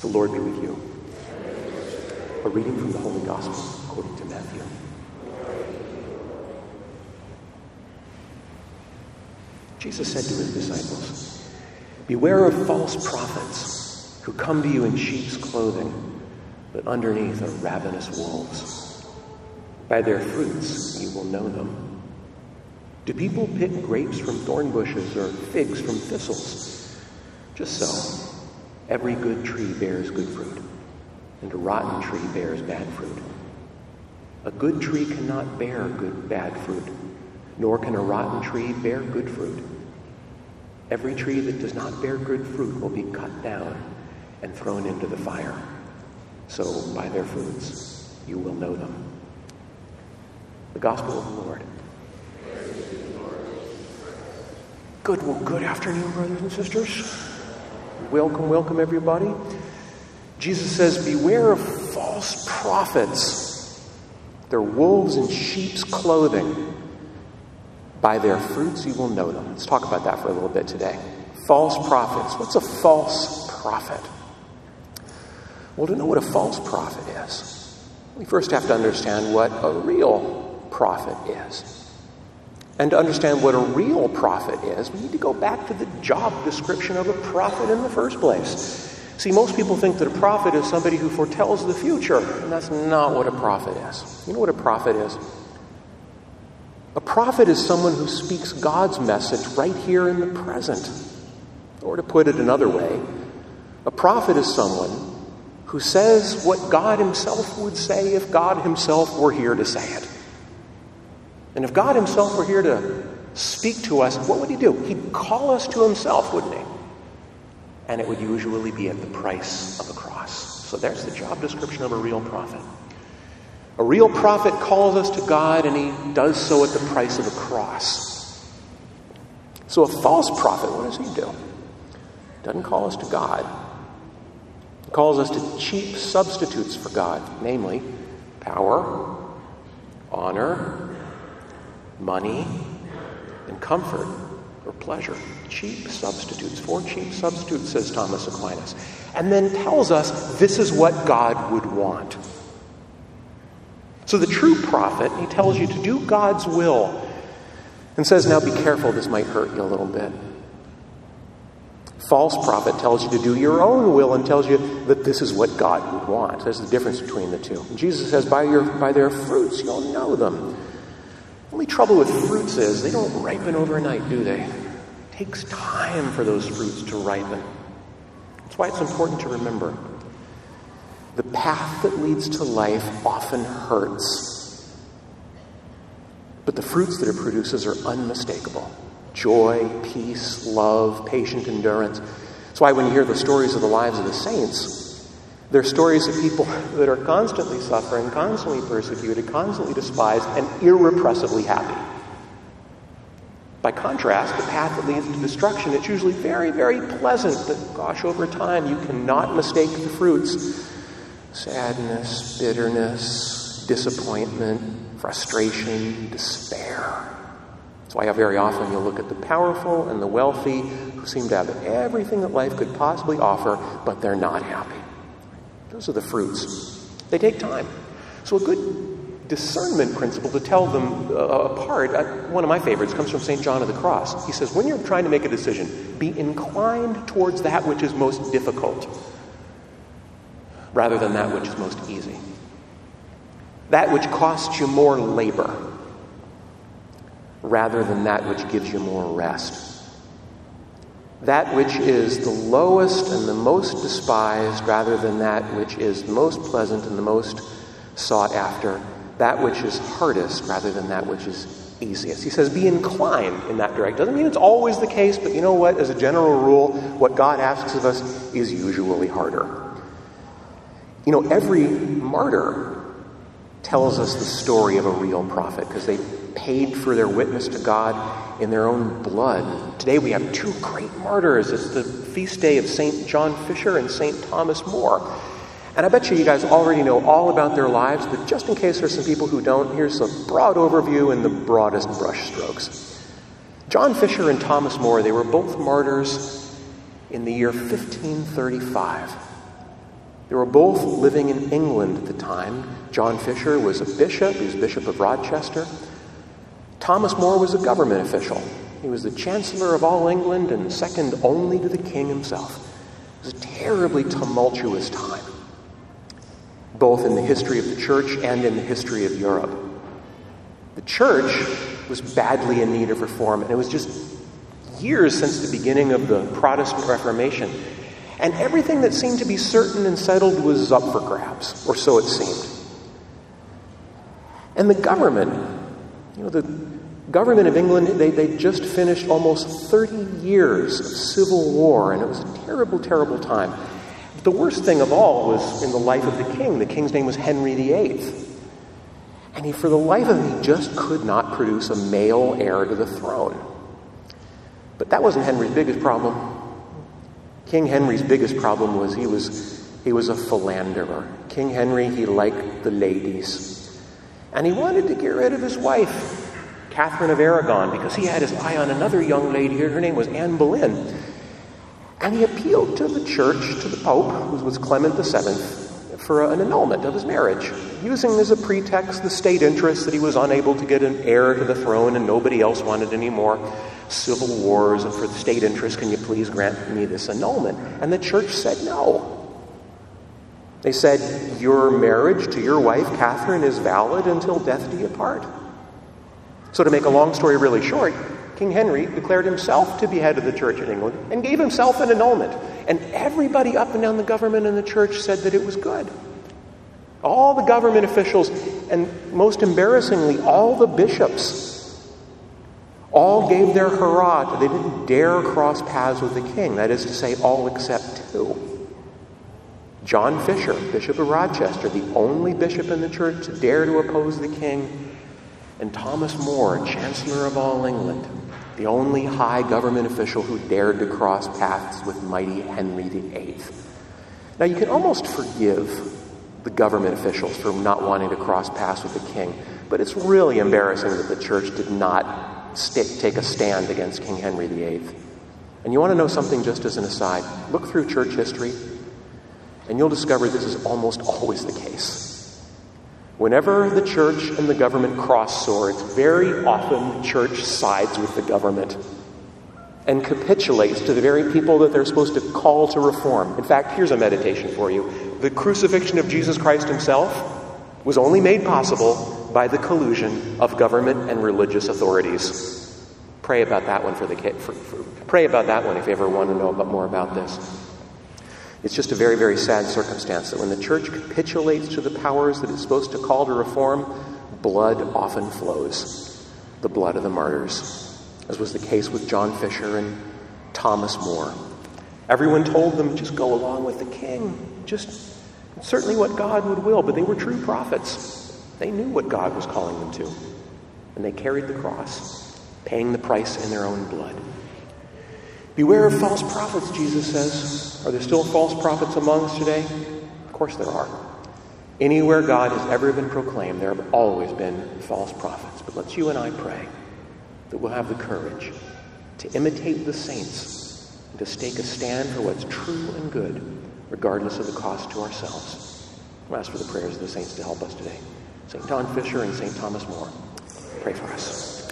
The Lord be with you. A reading from the Holy Gospel according to Matthew. Jesus said to his disciples, "Beware of false prophets who come to you in sheep's clothing, but underneath are ravenous wolves. By their fruits you will know them. Do people pick grapes from thorn bushes or figs from thistles? Just so. Every good tree bears good fruit, and a rotten tree bears bad fruit. A good tree cannot bear bad fruit, nor can a rotten tree bear good fruit. Every tree that does not bear good fruit will be cut down and thrown into the fire. So by their fruits you will know them." The Gospel of the Lord. Good afternoon, brothers and sisters. Welcome, everybody. Jesus says, beware of false prophets. They're wolves in sheep's clothing. By their fruits you will know them. Let's talk about that for a little bit today. False prophets. What's a false prophet? Well, to know what a false prophet is, we first have to understand what a real prophet is. And to understand what a real prophet is, we need to go back to the job description of a prophet in the first place. See, most people think that a prophet is somebody who foretells the future, and that's not what a prophet is. You know what a prophet is? A prophet is someone who speaks God's message right here in the present. Or to put it another way, a prophet is someone who says what God himself would say if God himself were here to say it. And if God himself were here to speak to us, what would he do? He'd call us to himself, wouldn't he? And it would usually be at the price of a cross. So there's the job description of a real prophet. A real prophet calls us to God, and he does so at the price of a cross. So a false prophet, what does he do? He doesn't call us to God. He calls us to cheap substitutes for God, namely power, honor, money, and comfort or pleasure. Cheap substitutes. 4 cheap substitutes, says Thomas Aquinas. And then tells us this is what God would want. So the true prophet, he tells you to do God's will and says, now be careful, this might hurt you a little bit. False prophet tells you to do your own will and tells you that this is what God would want. There's the difference between the two. And Jesus says, by their fruits you'll know them. The only trouble with fruits is they don't ripen overnight, do they? It takes time for those fruits to ripen. That's why it's important to remember. The path that leads to life often hurts. But the fruits that it produces are unmistakable. Joy, peace, love, patient endurance. That's why when you hear the stories of the lives of the saints, they're stories of people that are constantly suffering, constantly persecuted, constantly despised, and irrepressibly happy. By contrast, the path that leads to destruction, it's usually very, very pleasant, but gosh, over time you cannot mistake the fruits. Sadness, bitterness, disappointment, frustration, despair. That's why very often you'll look at the powerful and the wealthy who seem to have everything that life could possibly offer, but they're not happy. Those are the fruits. They take time. So a good discernment principle to tell them apart, one of my favorites comes from St. John of the Cross. He says, when you're trying to make a decision, be inclined towards that which is most difficult rather than that which is most easy. That which costs you more labor rather than that which gives you more rest. That which is the lowest and the most despised rather than that which is the most pleasant and the most sought after. That which is hardest rather than that which is easiest. He says be inclined in that direction. Doesn't mean it's always the case, but you know what? As a general rule, what God asks of us is usually harder. You know, every martyr tells us the story of a real prophet because they paid for their witness to God in their own blood. Today we have 2 great martyrs. It's the feast day of St. John Fisher and St. Thomas More. And I bet you guys already know all about their lives, but just in case there's some people who don't, here's a broad overview and the broadest brush strokes. John Fisher and Thomas More, they were both martyrs in the year 1535. They were both living in England at the time. John Fisher was a bishop. He was Bishop of Rochester. Thomas More was a government official. He was the Chancellor of all England and second only to the king himself. It was a terribly tumultuous time, both in the history of the church and in the history of Europe. The church was badly in need of reform, and it was just years since the beginning of the Protestant Reformation. And everything that seemed to be certain and settled was up for grabs, or so it seemed. And the government, the government of England, they just finished almost 30 years of civil war, and it was a terrible, terrible time. But the worst thing of all was in the life of the king. The king's name was Henry VIII. And he, for the life of him, he just could not produce a male heir to the throne. But that wasn't Henry's biggest problem. King Henry's biggest problem was he was a philanderer. King Henry, he liked the ladies. And he wanted to get rid of his wife, Catherine of Aragon, because he had his eye on another young lady here. Her name was Anne Boleyn. And he appealed to the church, to the Pope, who was Clement VII, for an annulment of his marriage, using as a pretext the state interest that he was unable to get an heir to the throne and nobody else wanted any more civil wars, and for the state interest, can you please grant me this annulment? And the church said no. They said, your marriage to your wife, Catherine, is valid until death do you part. So to make a long story really short, King Henry declared himself to be head of the church in England and gave himself an annulment. And everybody up and down the government and the church said that it was good. All the government officials, and most embarrassingly, all the bishops, all gave their hurrah. They didn't dare cross paths with the king. That is to say, all except two. John Fisher, Bishop of Rochester, the only bishop in the church to dare to oppose the king, and Thomas More, Chancellor of all England, the only high government official who dared to cross paths with mighty Henry VIII. Now, you can almost forgive the government officials for not wanting to cross paths with the king, but it's really embarrassing that the church did not take a stand against King Henry VIII. And you want to know something just as an aside? Look through church history, and you'll discover this is almost always the case. Whenever the church and the government cross swords, very often the church sides with the government and capitulates to the very people that they're supposed to call to reform. In fact, here's a meditation for you. The crucifixion of Jesus Christ himself was only made possible by the collusion of government and religious authorities. Pray about that one pray about that one if you ever want to know more about this. It's just a very, very sad circumstance that when the church capitulates to the powers that it's supposed to call to reform, blood often flows. The blood of the martyrs, as was the case with John Fisher and Thomas More. Everyone told them, just go along with the king. Just certainly what God would will, but they were true prophets. They knew what God was calling them to. And they carried the cross, paying the price in their own blood. Beware of false prophets, Jesus says. Are there still false prophets among us today? Of course there are. Anywhere God has ever been proclaimed, there have always been false prophets. But let's you and I pray that we'll have the courage to imitate the saints and to take a stand for what's true and good, regardless of the cost to ourselves. We'll ask for the prayers of the saints to help us today. St. John Fisher and St. Thomas More, pray for us.